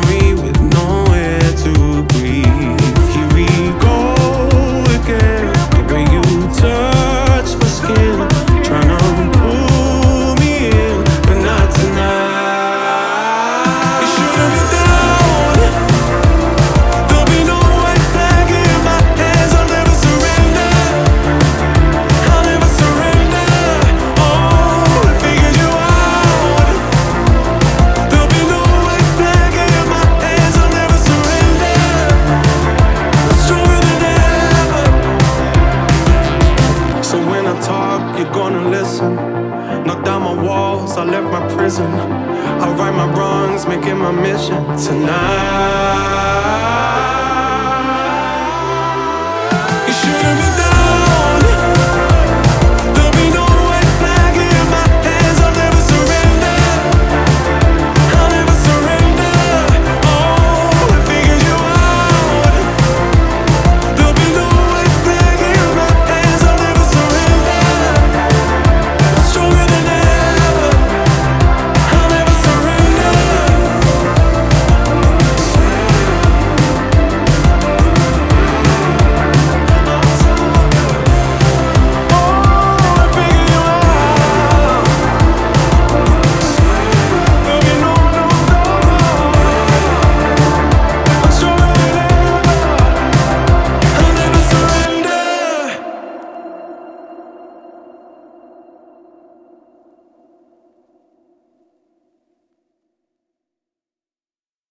me with nowhere to breathe. Here we go again. The way you touch my skin, tryna pull me in, but not tonight. You should've been down. There'll be no white flag in my hands. I'll never surrender. I'll never surrender. Oh, I figured you out. There'll be no white flag in my hands. I'll never surrender. I'm stronger than ever. So when I talk, you're gonna listen. Knock down my walls, I left my prison. I right my wrongs, make it my mission tonight.